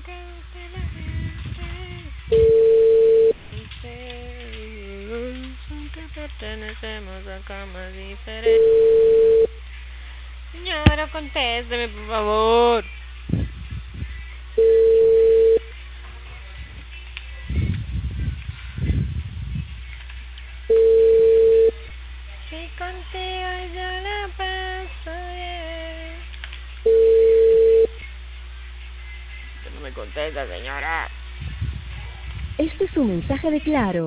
Que pertenecemos a camas diferentes. Señora, contésteme, por favor. Si contigo yo la paso bien. Que no me contesta, señora. Este es un mensaje de Claro.